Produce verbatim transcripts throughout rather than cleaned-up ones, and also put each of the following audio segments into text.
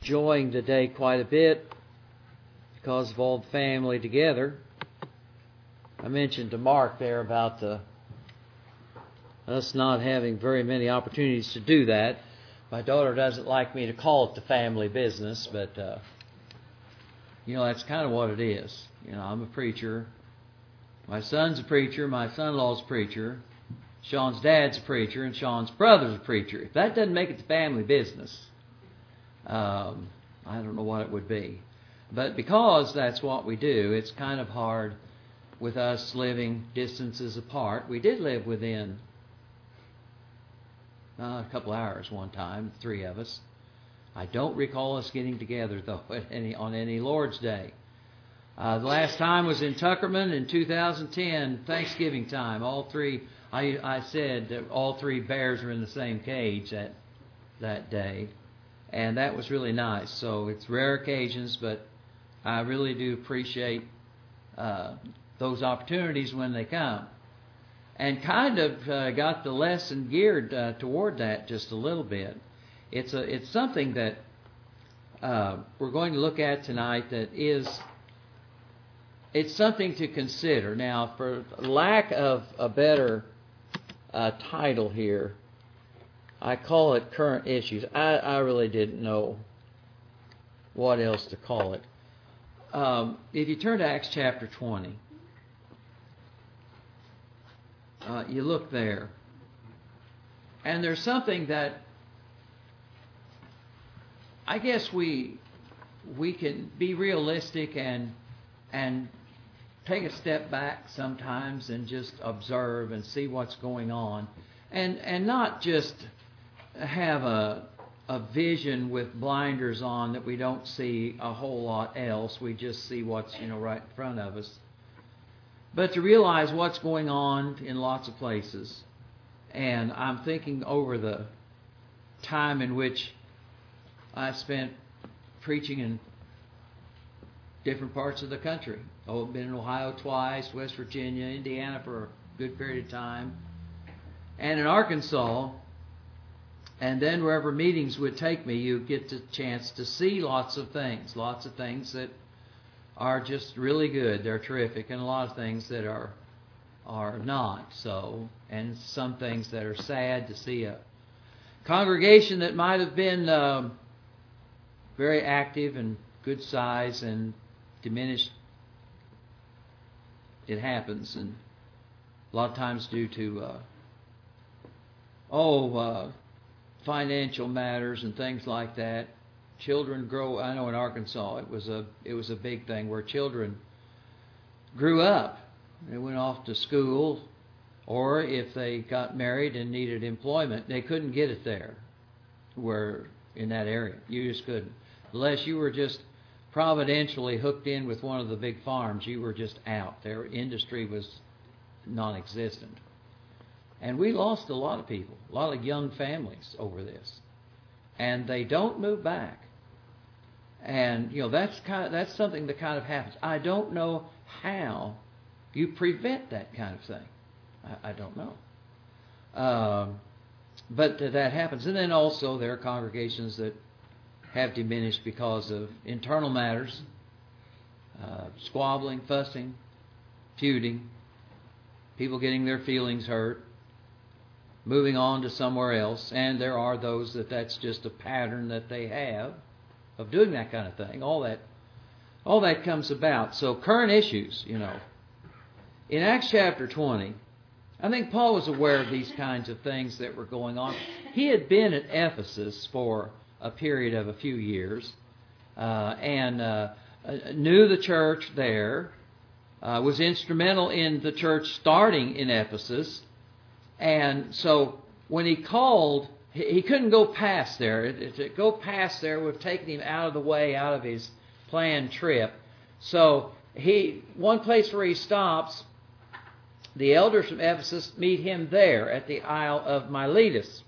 enjoying the day quite a bit because of all the family together. I mentioned to Mark there about the, us not having very many opportunities to do that. My daughter doesn't like me to call it the family business, but, uh, you know, that's kind of what it is. You know, I'm a preacher. My son's a preacher. My son-in-law's a preacher. Sean's dad's a preacher, and Sean's brother's a preacher. If that doesn't make it the family business, um, I don't know what it would be. But because that's what we do, it's kind of hard with us living distances apart. We did live within uh, a couple hours one time, three of us. I don't recall us getting together, though, at any, on any Lord's Day. Uh, the last time was in Tuckerman in two thousand ten, Thanksgiving time. All three, I, I said that all three bears were in the same cage that that day. And that was really nice. So it's rare occasions, but I really do appreciate uh, those opportunities when they come. And kind of uh, got the lesson geared uh, toward that just a little bit. It's a it's something that uh, we're going to look at tonight that is, it's something to consider. Now, for lack of a better uh, title here, I call it current issues. I, I really didn't know what else to call it. Um, if you turn to Acts chapter twenty, uh, you look there, and there's something that I guess we we can be realistic and and take a step back sometimes and just observe and see what's going on, and and not just have a a vision with blinders on that we don't see a whole lot else. We just see what's, you know, right in front of us. But to realize what's going on in lots of places. And I'm thinking over the time in which I spent preaching in different parts of the country. Oh, I've been in Ohio twice, West Virginia, Indiana for a good period of time, and in Arkansas. And then wherever meetings would take me, you get the chance to see lots of things, lots of things that are just really good. They're terrific, and a lot of things that are are not so, and some things that are sad to see a congregation that might have been um, very active and good size and diminished. It happens, and a lot of times due to uh, oh. Uh, financial matters and things like that. Children grow. I know in Arkansas it was a it was a big thing where children grew up. They went off to school, or if they got married and needed employment, they couldn't get it there, where in that area you just couldn't, unless you were just providentially hooked in with one of the big farms. You were just out. Their industry was non-existent. And we lost a lot of people, a lot of young families over this. And they don't move back. And, you know, that's kind of, that's something that kind of happens. I don't know how you prevent that kind of thing. I, I don't know. Um, but that happens. And then also there are congregations that have diminished because of internal matters, uh, squabbling, fussing, feuding, people getting their feelings hurt, moving on to somewhere else. And there are those that that's just a pattern that they have of doing that kind of thing. All that all that comes about. So current issues, you know. In Acts chapter twenty, I think Paul was aware of these kinds of things that were going on. He had been at Ephesus for a period of a few years uh, and uh, knew the church there, uh, was instrumental in the church starting in Ephesus. And so when he called, he couldn't go past there. To go past there would have taken him out of the way, out of his planned trip. So he, one place where he stops, the elders from Ephesus meet him there at the Isle of Miletus.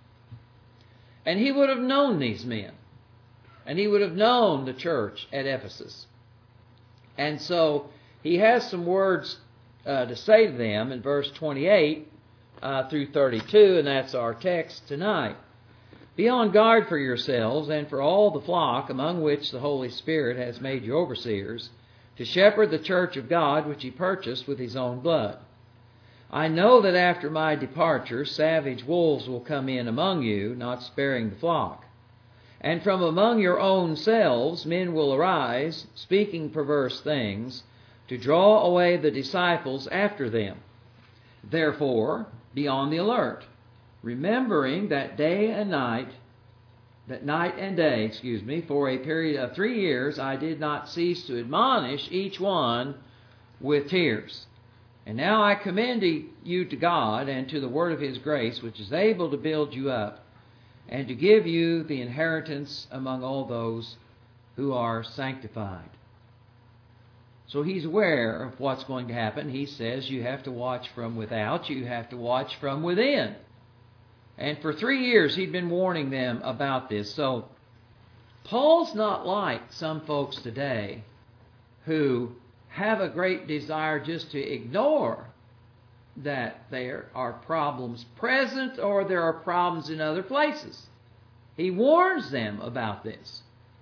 And he would have known these men. And he would have known the church at Ephesus. And so he has some words uh, to say to them in verse twenty-eight uh, through thirty-two, and that's our text tonight. Be on guard for yourselves and for all the flock among which the Holy Spirit has made you overseers, to shepherd the church of God which he purchased with his own blood. I know that after my departure savage wolves will come in among you, not sparing the flock. And from among your own selves men will arise, speaking perverse things, to draw away the disciples after them. Therefore, be on the alert, remembering that day and night, that night and day, excuse me, for a period of three years I did not cease to admonish each one with tears. And now I commend you to God and to the word of his grace, which is able to build you up and to give you the inheritance among all those who are sanctified. So he's aware of what's going to happen. He says you have to watch from without, you have to watch from within. And for three years he'd been warning them about this. So Paul's not like some folks today who have a great desire just to ignore that there are problems present or there are problems in other places. He warns them about this.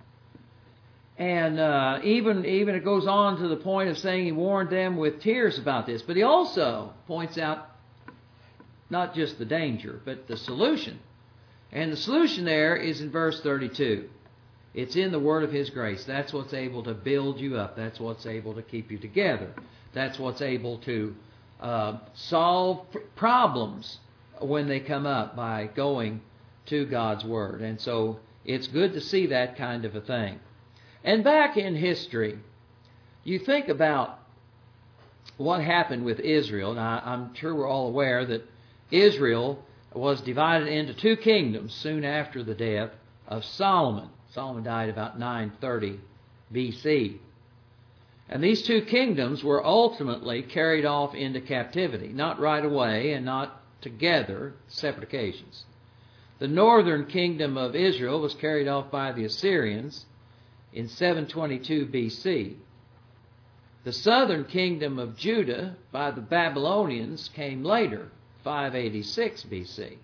And uh, even, even it goes on to the point of saying he warned them with tears about this. But he also points out not just the danger, but the solution. And the solution there is in verse thirty-two. It's in the word of his grace. That's what's able to build you up. That's what's able to keep you together. That's what's able to uh, solve pr- problems when they come up by going to God's word. And so it's good to see that kind of a thing. And back in history, you think about what happened with Israel. Now, I'm sure we're all aware that Israel was divided into two kingdoms soon after the death of Solomon. Solomon died about nine thirty B C. And these two kingdoms were ultimately carried off into captivity, not right away and not together, separate occasions. The northern kingdom of Israel was carried off by the Assyrians in seven twenty-two B C. The southern kingdom of Judah by the Babylonians came later, five eighty-six B C.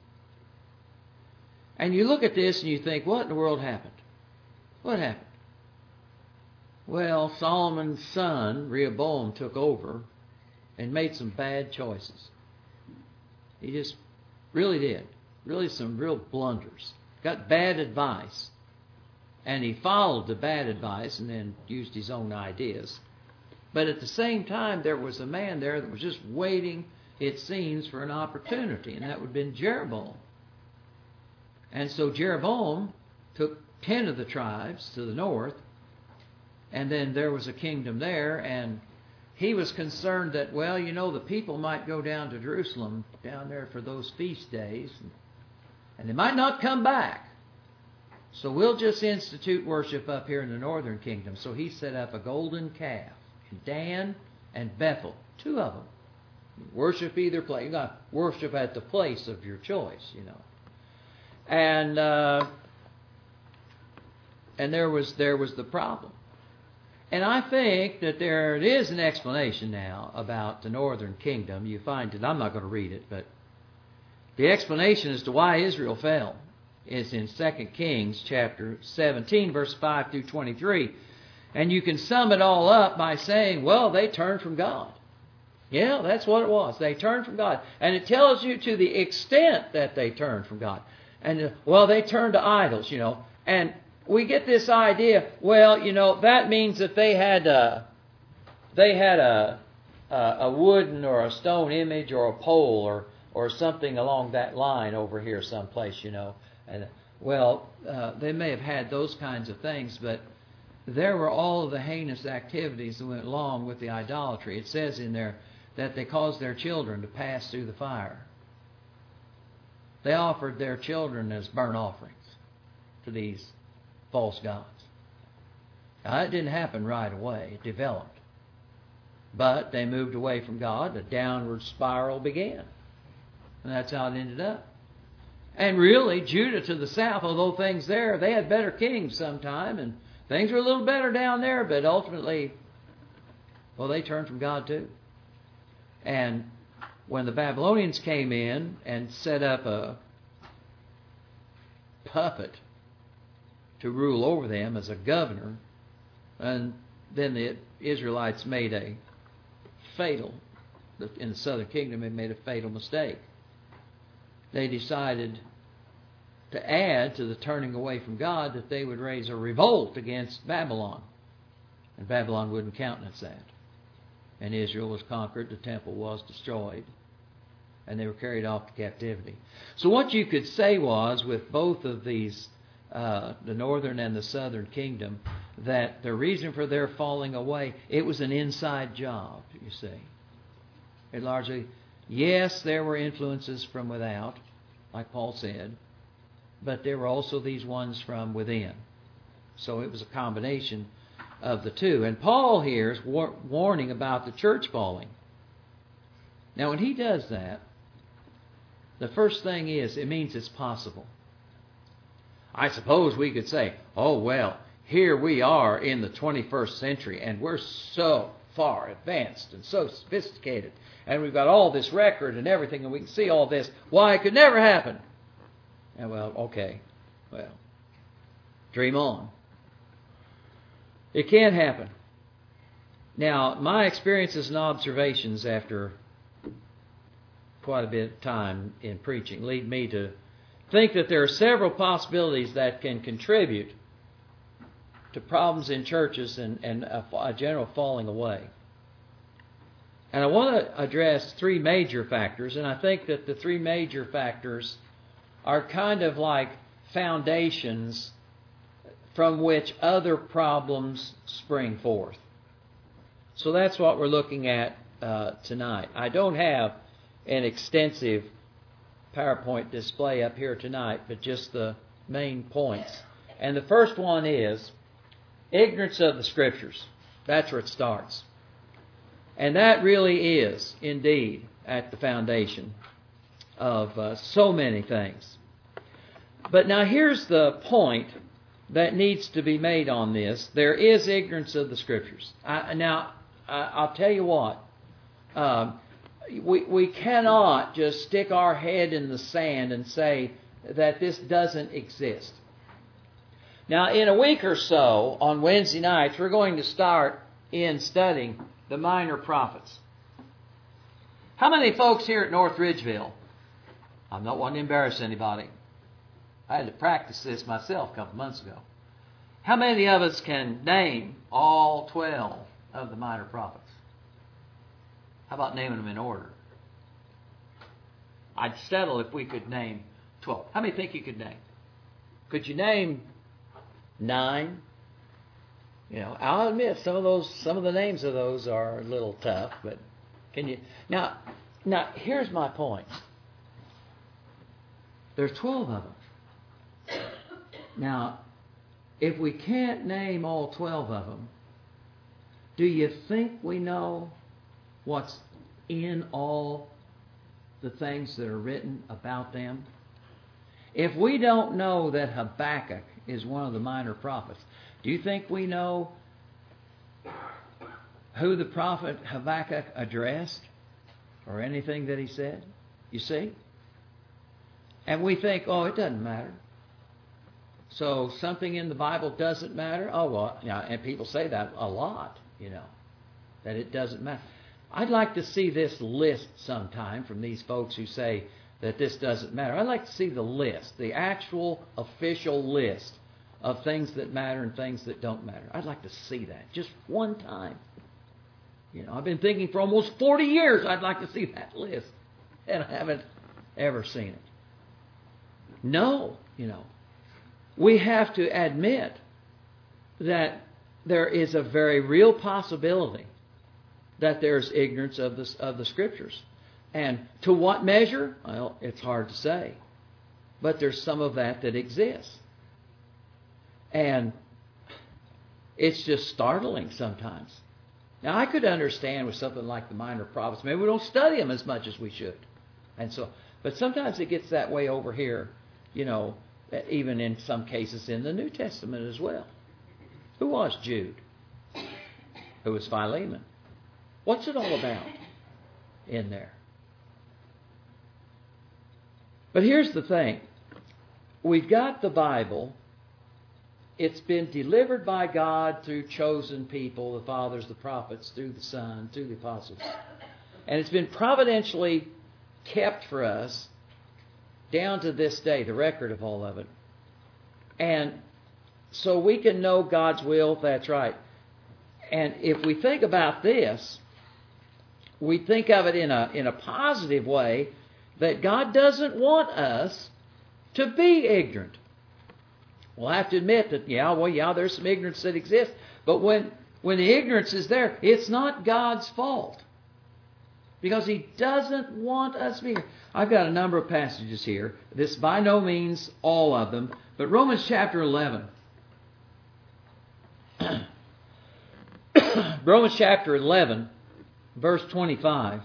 And you look at this and you think, what in the world happened? What happened? Well, Solomon's son, Rehoboam, took over and made some bad choices. He just really did. Really some real blunders. Got bad advice. And he followed the bad advice and then used his own ideas. But at the same time, there was a man there that was just waiting, it seems, for an opportunity. And that would have been Jeroboam. And so Jeroboam took ten of the tribes to the north, and then there was a kingdom there, and he was concerned that, well, you know, the people might go down to Jerusalem down there for those feast days, and they might not come back. So we'll just institute worship up here in the northern kingdom. So he set up a golden calf in Dan and Bethel, two of them. Worship either place. You got to worship at the place of your choice, you know. And uh, and there was there was the problem. And I think that there is an explanation now about the northern kingdom. You find it. I'm not going to read it, but the explanation as to why Israel fell is in Second Kings chapter seventeen, verse five through twenty-three. And you can sum it all up by saying, well, they turned from God. Yeah, that's what it was. They turned from God. And it tells you to the extent that they turned from God. And, uh, well, they turned to idols, you know. And we get this idea, well, you know, that means that they had a, they had a, a, a wooden or a stone image or a pole or, or something along that line over here someplace, you know. And, well, uh, they may have had those kinds of things, but there were all of the heinous activities that went along with the idolatry. It says in there that they caused their children to pass through the fire. They offered their children as burnt offerings to these false gods. Now, that didn't happen right away. It developed. But they moved away from God. A downward spiral began. And that's how it ended up. And really, Judah to the south, although things there, they had better kings sometime, and things were a little better down there, but ultimately, well, they turned from God too. And when the Babylonians came in and set up a puppet to rule over them as a governor. And then the Israelites made a fatal, in the southern kingdom, they made a fatal mistake. They decided to add to the turning away from God that they would raise a revolt against Babylon. And Babylon wouldn't countenance that. And Israel was conquered, the temple was destroyed, and they were carried off to captivity. So what you could say was, with both of these, uh, the northern and the southern kingdom, that the reason for their falling away, it was an inside job, you see. It largely, yes, there were influences from without, like Paul said, but there were also these ones from within. So it was a combination of the two. And Paul here is war- warning about the church falling. Now, when he does that, the first thing is, it means it's possible. I suppose we could say, oh, well, here we are in the twenty-first century, and we're so far advanced and so sophisticated, and we've got all this record and everything, and we can see all this. Why, it could never happen. And well, okay, well, dream on. It can happen. Now, my experiences and observations after quite a bit of time in preaching lead me to think that there are several possibilities that can contribute to problems in churches and, and a, a general falling away. And I want to address three major factors, and I think that the three major factors are kind of like foundations from which other problems spring forth. So that's what we're looking at uh, tonight. I don't have an extensive PowerPoint display up here tonight, but just the main points. And the first one is ignorance of the Scriptures. That's where it starts. And that really is, indeed, at the foundation of uh, so many things. But now here's the point that needs to be made on this. There is ignorance of the Scriptures. I, now, I, I'll tell you what. Um, we, we cannot just stick our head in the sand and say that this doesn't exist. Now, in a week or so, on Wednesday nights, we're going to start in studying the minor prophets. How many folks here at North Ridgeville? I'm not wanting to embarrass anybody. I had to practice this myself a couple months ago. How many of us can name all twelve of the minor prophets? How about naming them in order? I'd settle if we could name twelve. How many think you could name? Could you name nine? You know, I'll admit some of those, some of the names of those are a little tough, but can you? Now, now here's my point. There's twelve of them. Now, if we can't name all twelve of them, do you think we know what's in all the things that are written about them? If we don't know that Habakkuk is one of the minor prophets, do you think we know who the prophet Habakkuk addressed or anything that he said? You see? And we think, oh, it doesn't matter. So something in the Bible doesn't matter? Oh, well, yeah, and people say that a lot, you know, that it doesn't matter. I'd like to see this list sometime from these folks who say that this doesn't matter. I'd like to see the list, the actual official list of things that matter and things that don't matter. I'd like to see that just one time. You know, I've been thinking for almost forty years I'd like to see that list, and I haven't ever seen it. No, you know, we have to admit that there is a very real possibility that there's ignorance of the, of the Scriptures. And to what measure? Well, it's hard to say. But there's some of that that exists. And it's just startling sometimes. Now, I could understand with something like the minor prophets, maybe we don't study them as much as we should. And so, but sometimes it gets that way over here, you know, even in some cases in the New Testament as well. Who was Jude? Who was Philemon? What's it all about in there? But here's the thing. we've got the Bible. It's been delivered by God through chosen people, the fathers, the prophets, through the Son, through the apostles. And it's been providentially kept for us down to this day, the record of all of it. And so we can know God's will, that's right. And if we think about this, we think of it in a, in a positive way, that God doesn't want us to be ignorant. We'll have to admit that, yeah, well, yeah, there's some ignorance that exists. But when, when the ignorance is there, it's not God's fault. Because He doesn't want us to be ignorant. I've got a number of passages here. This by no means all of them. But Romans chapter eleven. Romans chapter eleven, verse twenty-five.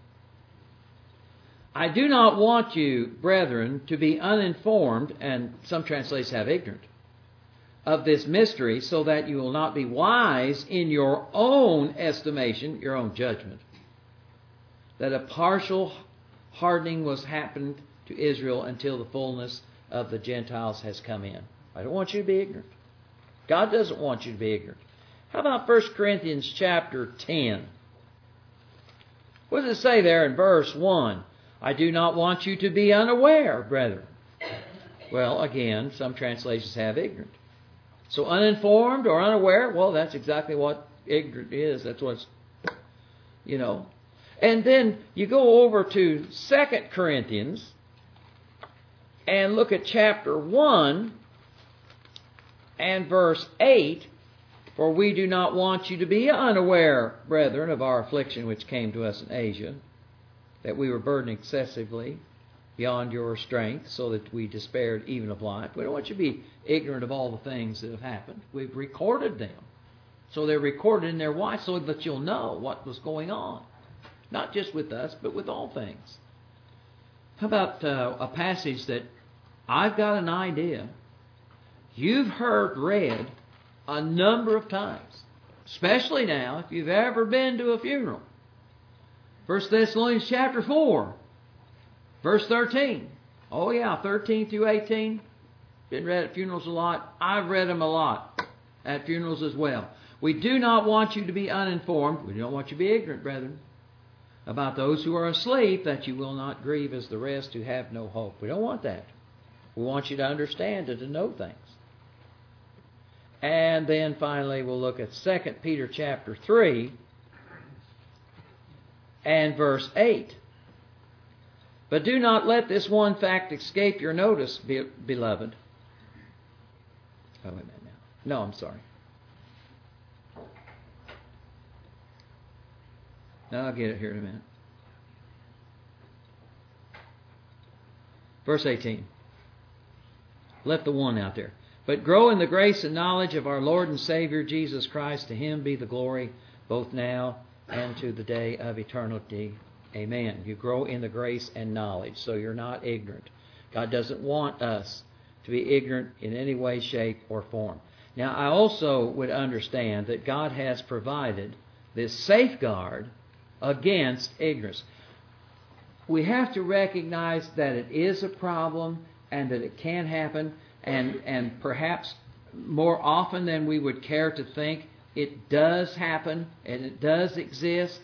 I do not want you, brethren, to be uninformed, and some translations have ignorant, of this mystery, so that you will not be wise in your own estimation, your own judgment, that a partial hardening was happened to Israel until the fullness of the Gentiles has come in. I don't want you to be ignorant. God doesn't want you to be ignorant. How about First Corinthians chapter ten? What does it say there in verse one? I do not want you to be unaware, brethren. Well, again, some translations have ignorant. So uninformed or unaware, well, that's exactly what ignorant is. That's what's, you know. And then you go over to Second Corinthians and look at chapter one and verse eight. For we do not want you to be unaware, brethren, of our affliction which came to us in Asia, that we were burdened excessively beyond your strength, so that we despaired even of life. We don't want you to be ignorant of all the things that have happened. We've recorded them. So they're recorded in their watch so that you'll know what was going on. Not just with us, but with all things. How about uh, a passage that I've got an idea you've heard read a number of times, especially now if you've ever been to a funeral. First Thessalonians chapter four, verse thirteen. Oh yeah, thirteen through eighteen. Been read at funerals a lot. I've read them a lot at funerals as well. We do not want you to be uninformed. We don't want you to be ignorant, brethren, about those who are asleep, that you will not grieve as the rest who have no hope. We don't want that. We want you to understand and to know things. And then finally we'll look at Second Peter chapter three and verse eight. But do not let this one fact escape your notice, beloved. Oh, wait a minute now. No, I'm sorry. No, I'll get it here in a minute. Verse eighteen. Left the one out there. But grow in the grace and knowledge of our Lord and Savior Jesus Christ. To Him be the glory both now and to the day of eternity. Amen. You grow in the grace and knowledge, so you're not ignorant. God doesn't want us to be ignorant in any way, shape, or form. Now, I also would understand that God has provided this safeguard against ignorance. We have to recognize that it is a problem and that it can happen. And and perhaps more often than we would care to think, it does happen and it does exist.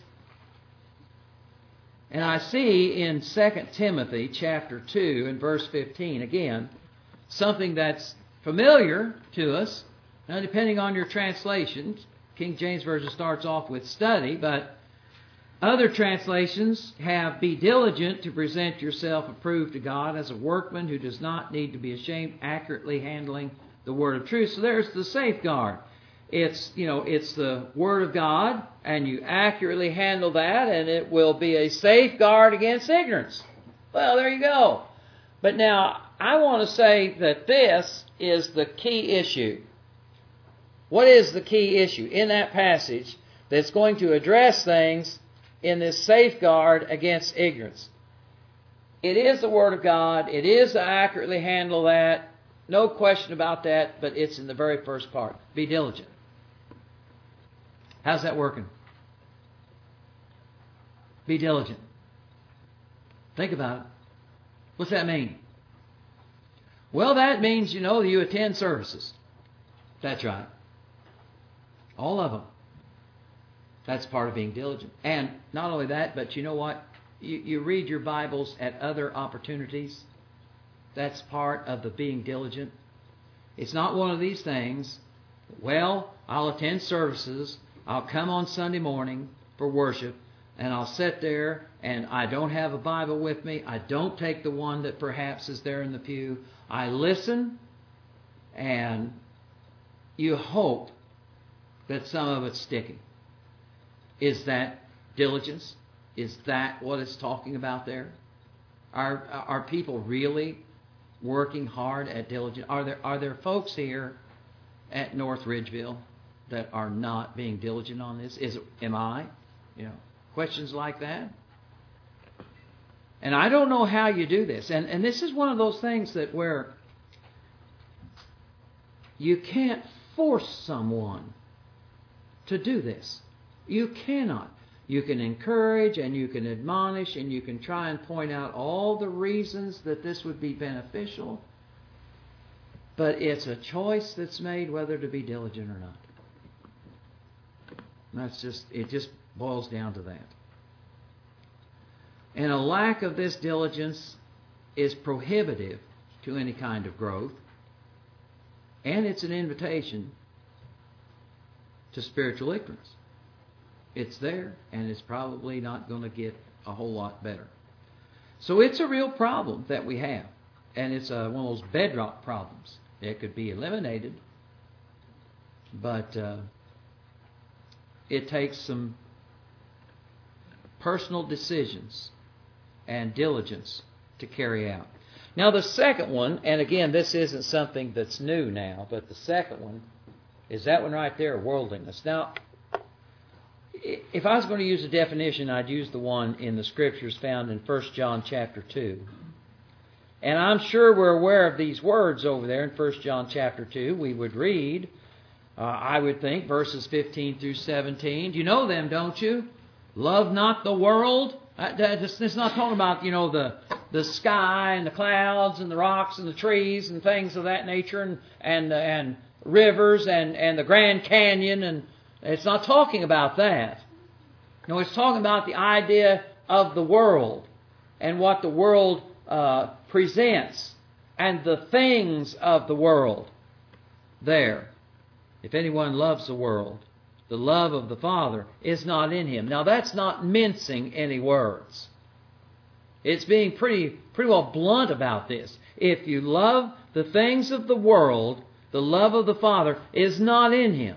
And I see in Second Timothy chapter two and verse fifteen, again, something that's familiar to us. Now, depending on your translations, King James Version starts off with study, but other translations have, be diligent to present yourself approved to God as a workman who does not need to be ashamed, accurately handling the word of truth. So there's the safeguard. It's, you know, it's the word of God, and you accurately handle that, and it will be a safeguard against ignorance. Well, there you go. But now, I want to say that this is the key issue. What is the key issue in that passage that's going to address things in this safeguard against ignorance? It is the Word of God. It is to accurately handle that. No question about that, but it's in the very first part. Be diligent. How's that working? Be diligent. Think about it. What's that mean? Well, that means, you know, you attend services. That's right. All of them. That's part of being diligent. And not only that, but you know what? You, you read your Bibles at other opportunities. That's part of the being diligent. It's not one of these things, well, I'll attend services, I'll come on Sunday morning for worship, and I'll sit there and I don't have a Bible with me. I don't take the one that perhaps is there in the pew. I listen, and you hope that some of it's sticking. Is that diligence? Is that what it's talking about there? Are are people really working hard at diligence? Are there are there folks here at North Ridgeville that are not being diligent on this? Is am I? You know, questions like that. And I don't know how you do this. And and this is one of those things that where you can't force someone to do this. You cannot. You can encourage and you can admonish and you can try and point out all the reasons that this would be beneficial. But it's a choice that's made whether to be diligent or not. That's just, it just boils down to that. And a lack of this diligence is prohibitive to any kind of growth. And it's an invitation to spiritual ignorance. It's there, and it's probably not going to get a whole lot better. So it's a real problem that we have. And it's a, one of those bedrock problems. It could be eliminated, but uh, it takes some personal decisions and diligence to carry out. Now the second one, and again, this isn't something that's new now, but the second one is that one right there, worldliness. Now, if I was going to use a definition, I'd use the one in the Scriptures found in First John chapter two. And I'm sure we're aware of these words over there in First John chapter two. We would read, uh, I would think, verses fifteen through seventeen. You know them, don't you? Love not the world. It's not talking about, you know, the the sky and the clouds and the rocks and the trees and things of that nature and and and rivers and, and the Grand Canyon, and it's not talking about that. No, it's talking about the idea of the world and what the world uh, presents and the things of the world there. If anyone loves the world, the love of the Father is not in him. Now that's not mincing any words. It's being pretty pretty well blunt about this. If you love the things of the world, the love of the Father is not in him.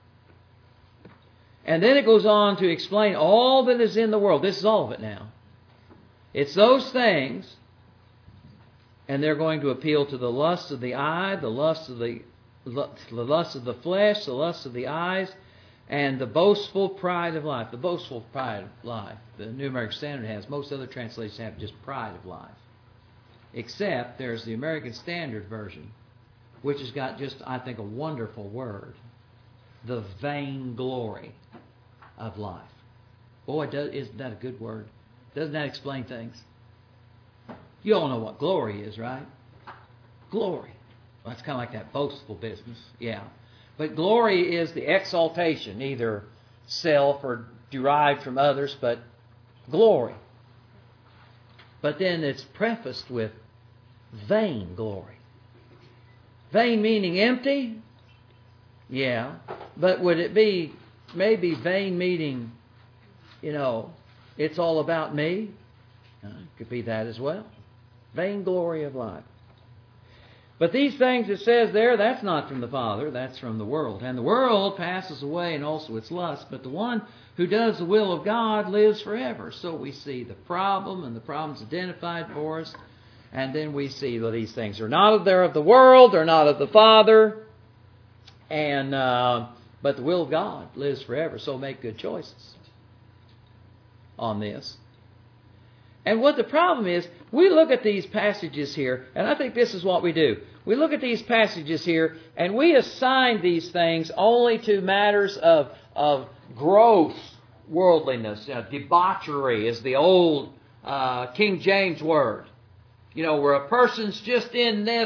And then it goes on to explain all that is in the world. This is all of it now. It's those things, and they're going to appeal to the lust of the eye, the lust of the, the lust of the flesh, the lust of the eyes, and the boastful pride of life. The boastful pride of life. The New American Standard has. Most other translations have just pride of life. Except there's the American Standard Version, which has got just, I think, a wonderful word. The vainglory of life. Boy, does, isn't that a good word? Doesn't that explain things? You all know what glory is, right? Glory. Well, that's kind of like that boastful business. Yeah. But glory is the exaltation, either self or derived from others, but glory. But then it's prefaced with vain glory. Vain meaning empty? Yeah. But would it be maybe vain meaning, you know, it's all about me? Uh, it could be that as well. Vainglory of life. But these things it says there, that's not from the Father, that's from the world. And the world passes away and also its lust, but the one who does the will of God lives forever. So we see the problem and the problems identified for us. And then we see that these things are not they're of the world, they're not of the Father. And uh, but the will of God lives forever. So make good choices on this. And what the problem is, we look at these passages here, and I think this is what we do. We look at these passages here, and we assign these things only to matters of, of gross worldliness. You know, debauchery is the old uh, King James word. You know, where a person's just in this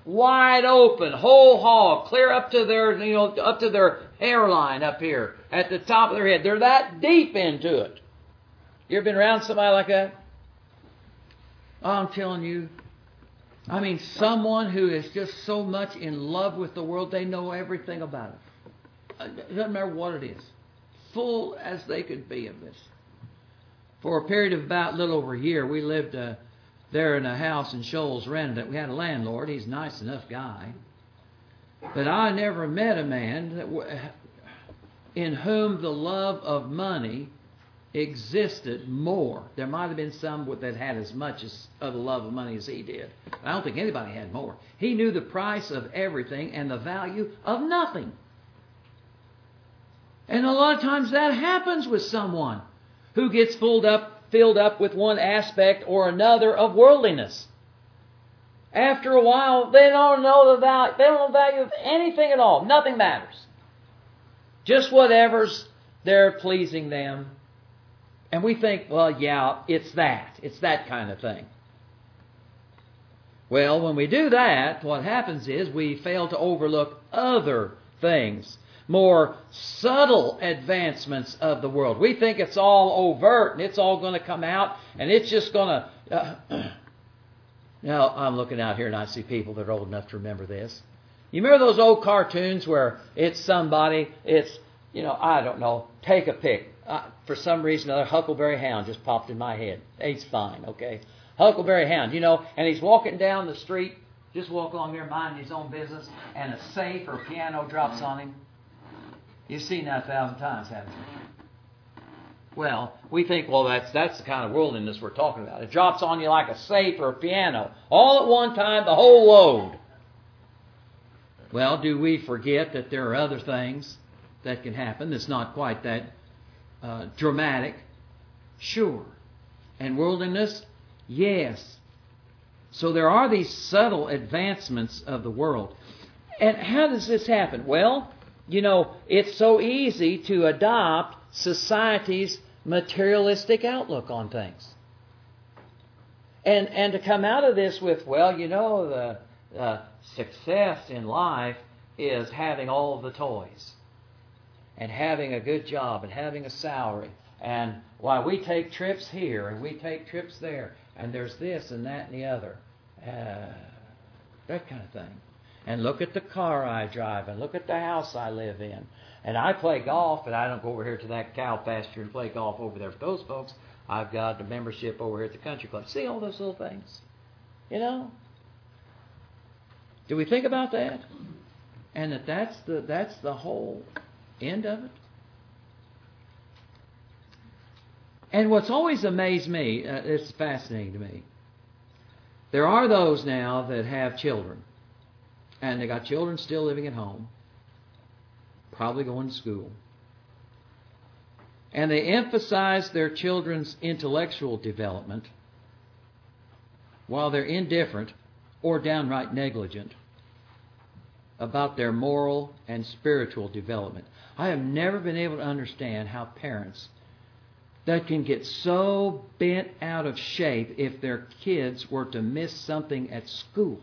wide open, whole hog, clear up to their, you know, up to their hairline up here, at the top of their head. They're that deep into it. You ever been around somebody like that? Oh, I'm telling you. I mean, someone who is just so much in love with the world, they know everything about it. It doesn't matter what it is. Full as they could be of this. For a period of about a little over a year, we lived uh, there in a house in Shoals, rented it. We had a landlord. He's a nice enough guy. But I never met a man that w- in whom the love of money existed more. There might have been some that had as much as, of the love of money as he did. I don't think anybody had more. He knew the price of everything and the value of nothing. And a lot of times that happens with someone who gets filled up, filled up with one aspect or another of worldliness. After a while, they don't know the value. They don't know the value of anything at all. Nothing matters. Just whatever's there pleasing them. And we think, well, yeah, it's that. It's that kind of thing. Well, when we do that, what happens is we fail to overlook other things, more subtle advancements of the world. We think it's all overt and it's all going to come out and it's just going to... Uh, now, I'm looking out here and I see people that are old enough to remember this. You remember those old cartoons where it's somebody, it's, you know, I don't know, take a pick. Uh, for some reason, another Huckleberry Hound just popped in my head. He's fine, okay? Huckleberry Hound, you know, and he's walking down the street, just walk along here minding his own business, and a safe or piano drops on him. You've seen that a thousand times, haven't you? Well, we think, well, that's that's the kind of worldliness we're talking about. It drops on you like a safe or a piano, all at one time, the whole load. Well, do we forget that there are other things that can happen that's not quite that uh, dramatic? Sure. And worldliness? Yes. So there are these subtle advancements of the world. And how does this happen? Well, you know, it's so easy to adopt society's materialistic outlook on things. And and to come out of this with, well, you know, the uh, success in life is having all the toys and having a good job and having a salary. And why we take trips here and we take trips there and there's this and that and the other. Uh, that kind of thing. And look at the car I drive and look at the house I live in. And I play golf, but I don't go over here to that cow pasture and play golf over there with those folks. I've got a membership over here at the country club. See all those little things? You know? Do we think about that? And that that's the, that's the whole end of it? And what's always amazed me, uh, it's fascinating to me, there are those now that have children. And they got children still living at home, probably going to school. And they emphasize their children's intellectual development while they're indifferent or downright negligent about their moral and spiritual development. I have never been able to understand how parents that can get so bent out of shape if their kids were to miss something at school,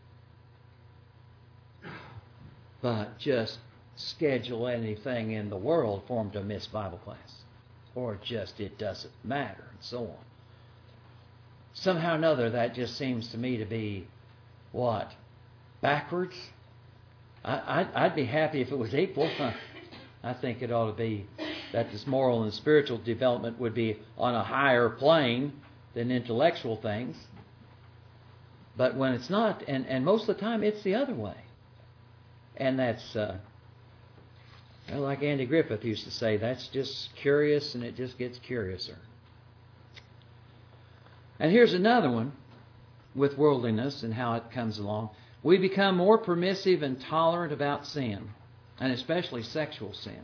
but just schedule anything in the world for them to miss Bible class. Or just it doesn't matter, and so on. Somehow or another, that just seems to me to be, what, backwards? I, I'd, I'd be happy if it was equal. I think it ought to be that this moral and spiritual development would be on a higher plane than intellectual things. But when it's not, and, and most of the time it's the other way. And that's, uh, well, like Andy Griffith used to say, that's just curious and it just gets curiouser. And here's another one with worldliness and how it comes along. We become more permissive and tolerant about sin, and especially sexual sin.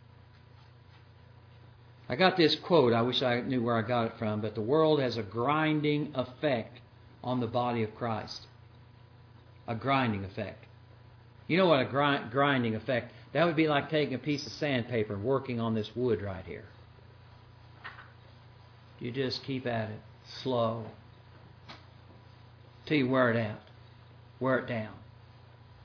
I got this quote, I wish I knew where I got it from, but the world has a grinding effect on the body of Christ. A grinding effect. You know what a grind, grinding effect, that would be like taking a piece of sandpaper and working on this wood right here. You just keep at it, slow, till you wear it out, wear it down.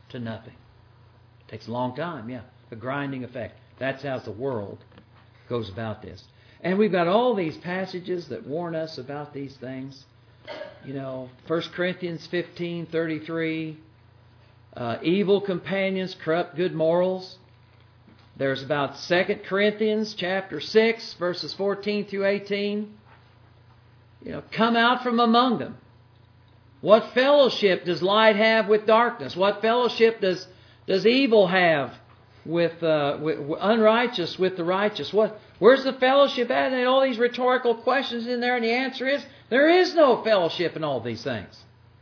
to nothing. It takes a long time, yeah. A grinding effect. That's how the world goes about this. And we've got all these passages that warn us about these things. You know, First Corinthians fifteen thirty-three, uh, evil companions corrupt good morals. There's about Second Corinthians chapter six, verses fourteen through eighteen. You know, come out from among them. What fellowship does light have with darkness? What fellowship does does evil have with, uh, with unrighteous with the righteous? What? Where's the fellowship at? And all these rhetorical questions in there, and the answer is there is no fellowship in all these things.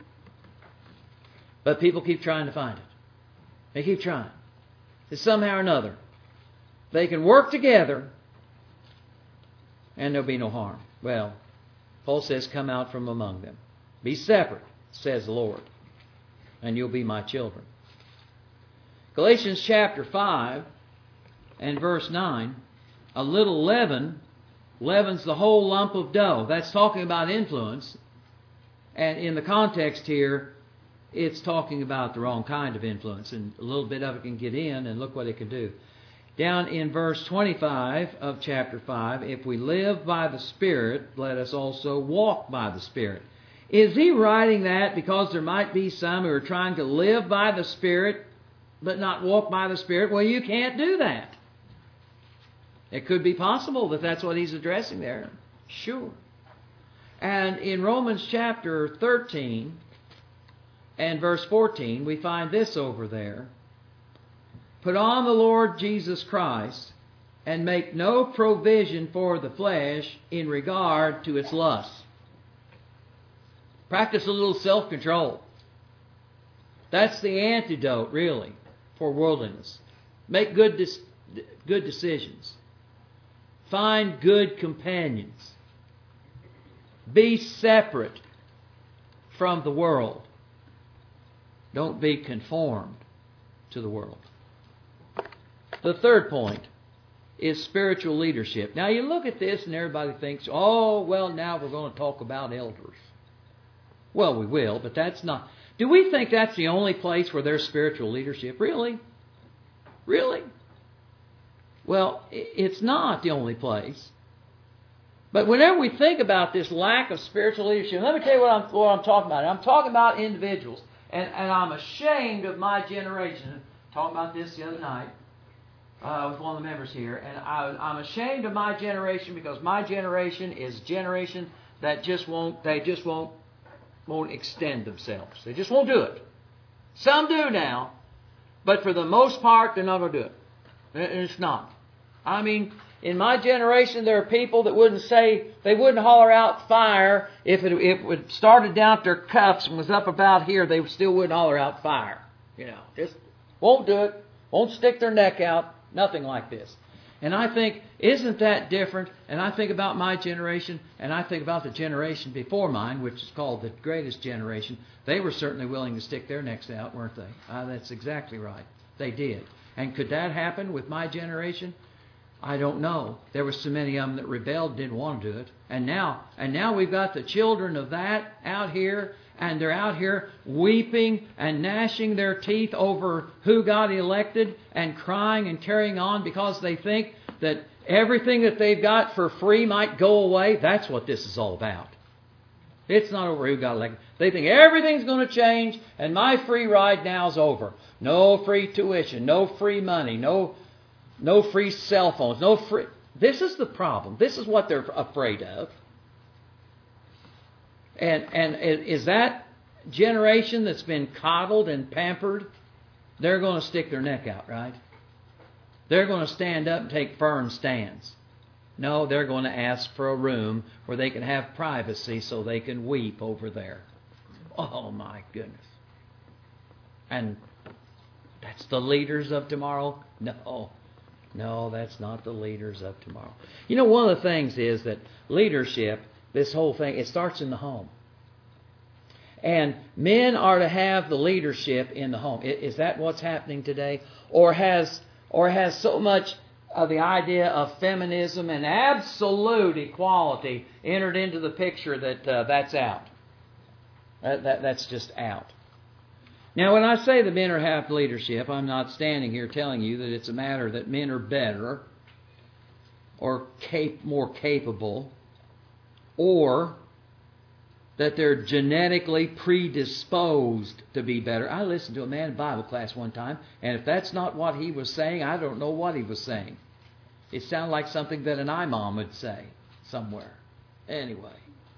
But people keep trying to find it. They keep trying. That somehow or another they can work together and there'll be no harm. Well, Paul says, come out from among them. Be separate, says the Lord, and you'll be my children. Galatians chapter five and verse nine, a little leaven leavens the whole lump of dough. That's talking about influence. And in the context here, it's talking about the wrong kind of influence. And a little bit of it can get in, and look what it can do. Down in verse twenty-five of chapter five, if we live by the Spirit, let us also walk by the Spirit. Is he writing that because there might be some who are trying to live by the Spirit but not walk by the Spirit? Well, you can't do that. It could be possible that that's what he's addressing there. Sure. And in Romans chapter thirteen and verse fourteen, we find this over there. Put on the Lord Jesus Christ and make no provision for the flesh in regard to its lusts. Practice a little self-control. That's the antidote, really, for worldliness. Make good, dis- good decisions. Find good companions. Be separate from the world. Don't be conformed to the world. The third point is spiritual leadership. Now you look at this and everybody thinks, oh, well, now we're going to talk about elders. Well, we will, but that's not... Do we think that's the only place where there's spiritual leadership? Really? Really? Well, it's not the only place. But whenever we think about this lack of spiritual leadership, let me tell you what I'm, what I'm talking about. I'm talking about individuals. And, and I'm ashamed of my generation. I talked about this the other night uh, with one of the members here. And I, I'm ashamed of my generation because my generation is a generation that just won't, they just won't, won't extend themselves. They just won't do it. Some do now, but for the most part, they're not going to do it. It's not. I mean, in my generation, there are people that wouldn't say, they wouldn't holler out fire if it, if it started down at their cuffs and was up about here, they still wouldn't holler out fire. You know, just won't do it, won't stick their neck out, nothing like this. And I think, isn't that different? And I think about my generation, and I think about the generation before mine, which is called the greatest generation. They were certainly willing to stick their necks out, weren't they? Uh, that's exactly right. They did. And could that happen with my generation? I don't know. There were so many of them that rebelled, didn't want to do it. And now, and now we've got the children of that out here, and they're out here weeping and gnashing their teeth over who got elected and crying and carrying on because they think that everything that they've got for free might go away. That's what this is all about. It's not over who got elected. They think everything's going to change and my free ride now is over. No free tuition, no free money, no no free cell phones, no free... This is the problem. This is what they're afraid of. And and is that generation that's been coddled and pampered, they're going to stick their neck out, right? They're going to stand up and take firm stands. No, they're going to ask for a room where they can have privacy so they can weep over there. Oh, my goodness. And that's the leaders of tomorrow? No. No, that's not the leaders of tomorrow. You know, one of the things is that leadership, this whole thing, it starts in the home. And men are to have the leadership in the home. Is that what's happening today? Or has or has so much of the idea of feminism and absolute equality entered into the picture that uh, that's out? That, that, that's just out. Now, when I say the men are half leadership, I'm not standing here telling you that it's a matter that men are better or cap- more capable, or that they're genetically predisposed to be better. I listened to a man in Bible class one time, and if that's not what he was saying, I don't know what he was saying. It sounded like something that an imam would say somewhere. Anyway.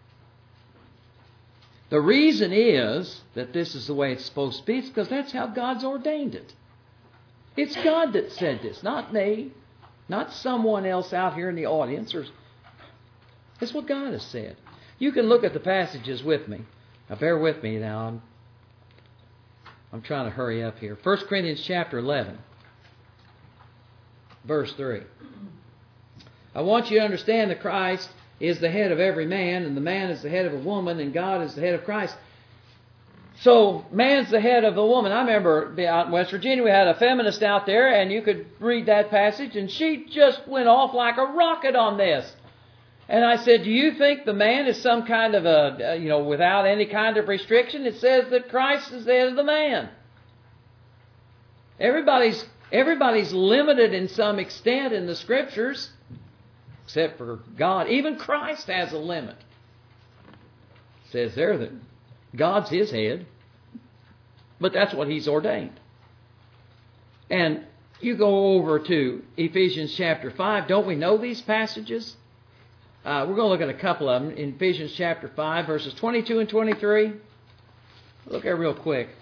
The reason is that this is the way it's supposed to be. It's because that's how God's ordained it. It's God that said this, not me, not someone else out here in the audience. Or, it's what God has said. You can look at the passages with me. Now, bear with me now. I'm, I'm trying to hurry up here. First Corinthians chapter eleven, verse three. I want you to understand that Christ is the head of every man, and the man is the head of a woman, and God is the head of Christ. So, man's the head of the woman. I remember out in West Virginia, we had a feminist out there, and you could read that passage, and she just went off like a rocket on this. And I said, do you think the man is some kind of a, you know, without any kind of restriction? It says that Christ is the head of the man. Everybody's, everybody's limited in some extent in the Scriptures, except for God. Even Christ has a limit. It says there that God's His head, but that's what He's ordained. And you go over to Ephesians chapter five. Don't we know these passages? Uh, we're going to look at a couple of them in Ephesians chapter five, verses twenty-two and twenty-three. Look at it real quick.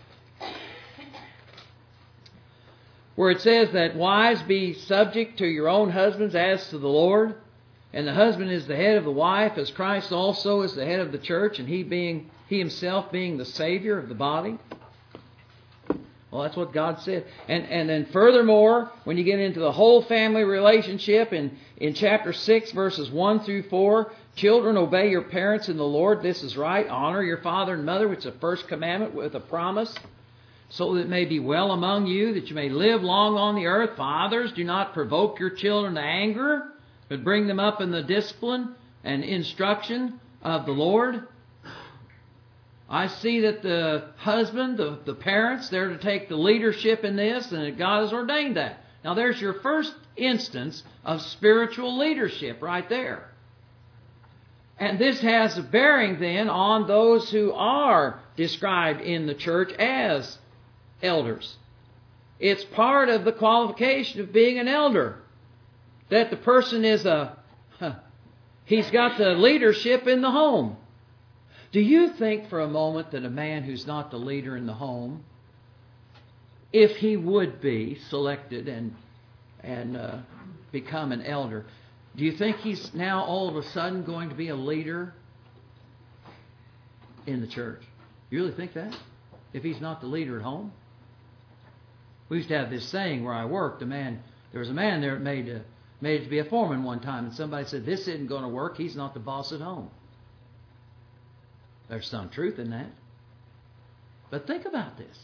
Where it says that wives be subject to your own husbands as to the Lord. And the husband is the head of the wife, as Christ also is the head of the church, and he being he himself being the Savior of the body. Well, that's what God said. And and then furthermore, when you get into the whole family relationship in, in chapter six, verses one through four, children, obey your parents in the Lord. This is right. Honor your father and mother, which is the first commandment with a promise, so that it may be well among you, that you may live long on the earth. Fathers, do not provoke your children to anger, but bring them up in the discipline and instruction of the Lord. I see that the husband, the, the parents, they're to take the leadership in this, and that God has ordained that. Now there's your first instance of spiritual leadership right there. And this has a bearing then on those who are described in the church as elders. It's part of the qualification of being an elder, that the person is a, huh, he's got the leadership in the home. Do you think for a moment that a man who's not the leader in the home, if he would be selected and and uh, become an elder, do you think he's now all of a sudden going to be a leader in the church? You really think that? If he's not the leader at home? We used to have this saying where I worked. A man, there was a man there that made a, made it to be a foreman one time, and somebody said, "This isn't going to work. He's not the boss at home." There's some truth in that. But think about this.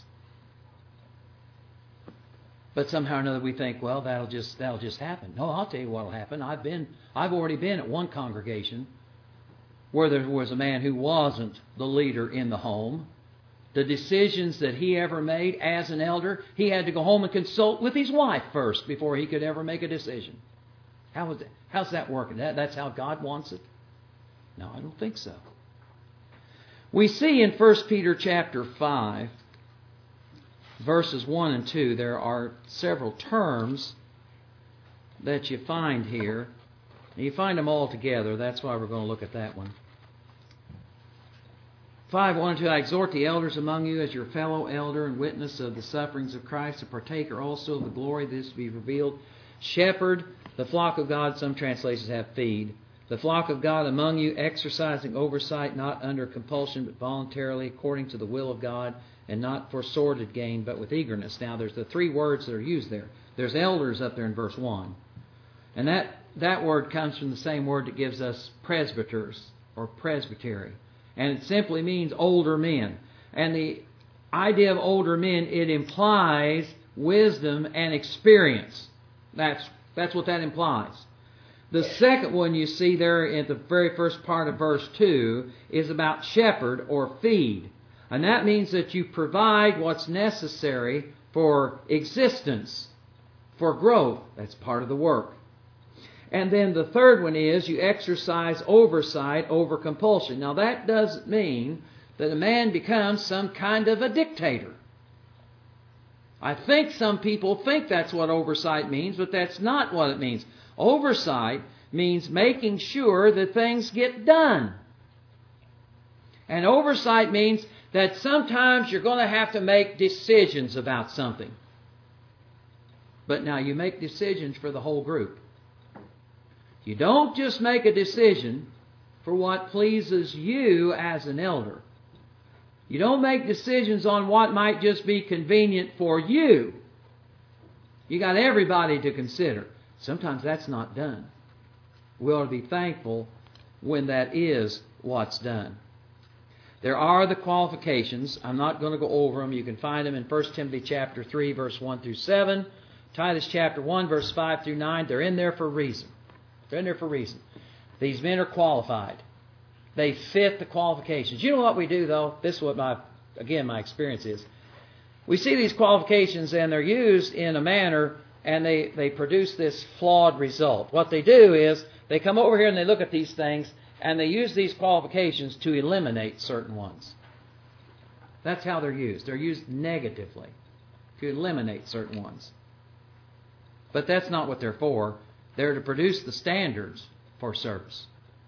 But somehow or another we think, well, that'll just that'll just happen. No, I'll tell you what'll happen. I've been I've already been at one congregation where there was a man who wasn't the leader in the home. The decisions that he ever made as an elder, he had to go home and consult with his wife first before he could ever make a decision. How was that? How's that working? That, that's how God wants it? No, I don't think so. We see in First Peter chapter five, verses one and two, there are several terms that you find here. You find them all together. That's why we're going to look at that one. five, one and two, I exhort the elders among you as your fellow elder and witness of the sufferings of Christ, a partaker also of the glory that is to be revealed. Shepherd the flock of God, some translations have feed. The flock of God among you, exercising oversight, not under compulsion, but voluntarily, according to the will of God, and not for sordid gain, but with eagerness. Now, there's the three words that are used there. There's elders up there in verse one. And that, that word comes from the same word that gives us presbyters, or presbytery. And it simply means older men. And the idea of older men, it implies wisdom and experience. That's, that's what that implies. The second one you see there in the very first part of verse two is about shepherd or feed. And that means that you provide what's necessary for existence, for growth. That's part of the work. And then the third one is you exercise oversight over compulsion. Now that doesn't mean that a man becomes some kind of a dictator. I think some people think that's what oversight means, but that's not what it means. Oversight means making sure that things get done. And oversight means that sometimes you're going to have to make decisions about something. But now you make decisions for the whole group. You don't just make a decision for what pleases you as an elder. You don't make decisions on what might just be convenient for you. You got everybody to consider. Sometimes that's not done. We ought to be thankful when that is what's done. There are the qualifications. I'm not going to go over them. You can find them in First Timothy chapter three, verse one through seven. Titus chapter one, verse five through nine. They're in there for a reason. They're in there for a reason. These men are qualified. They fit the qualifications. You know what we do, though? This is what, my again, my experience is. We see these qualifications, and they're used in a manner, and they, they produce this flawed result. What they do is they come over here and they look at these things, and they use these qualifications to eliminate certain ones. That's how they're used. They're used negatively to eliminate certain ones. But that's not what they're for. They're to produce the standards for service.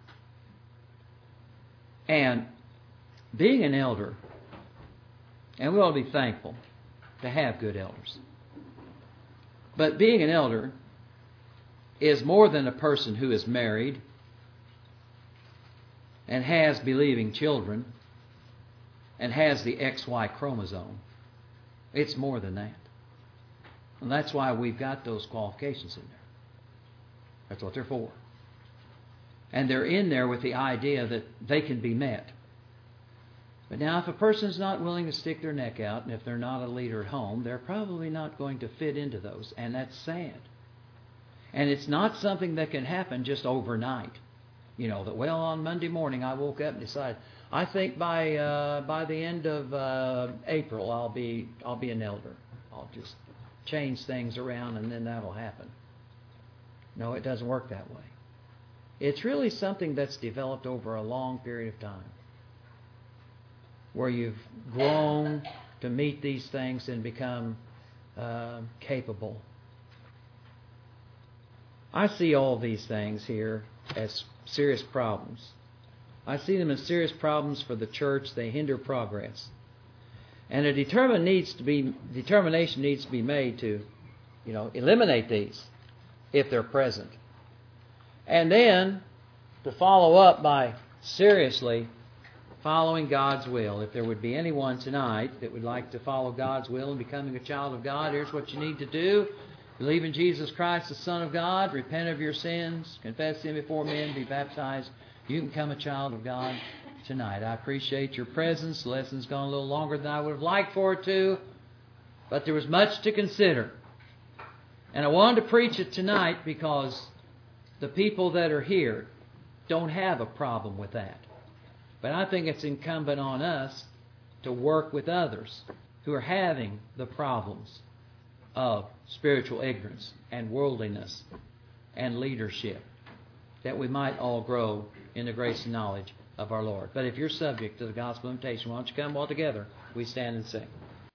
And being an elder, and we ought to be thankful to have good elders. But being an elder is more than a person who is married and has believing children and has the X Y chromosome. It's more than that. And that's why we've got those qualifications in there. That's what they're for. And they're in there with the idea that they can be met. But now if a person's not willing to stick their neck out, and if they're not a leader at home, they're probably not going to fit into those. And that's sad. And it's not something that can happen just overnight. You know, that, well, on Monday morning I woke up and decided, I think by uh, by the end of uh, April I'll be I'll be an elder. I'll just change things around and then that'll happen. No, it doesn't work that way. It's really something that's developed over a long period of time, where you've grown to meet these things and become uh, capable. I see all these things here as serious problems. I see them as serious problems for the church. They hinder progress. And a determined needs to be, determination needs to be made to, you know, eliminate these if they're present. And then to follow up by seriously following God's will. If there would be anyone tonight that would like to follow God's will and becoming a child of God, here's what you need to do. Believe in Jesus Christ, the Son of God, repent of your sins, confess Him before men, be baptized. You can become a child of God tonight. I appreciate your presence. The lesson's gone a little longer than I would have liked for it to, but there was much to consider. And I wanted to preach it tonight because the people that are here don't have a problem with that. But I think it's incumbent on us to work with others who are having the problems of spiritual ignorance and worldliness and leadership, that we might all grow in the grace and knowledge of our Lord. But if you're subject to the gospel invitation, why don't you come all together? We stand and sing.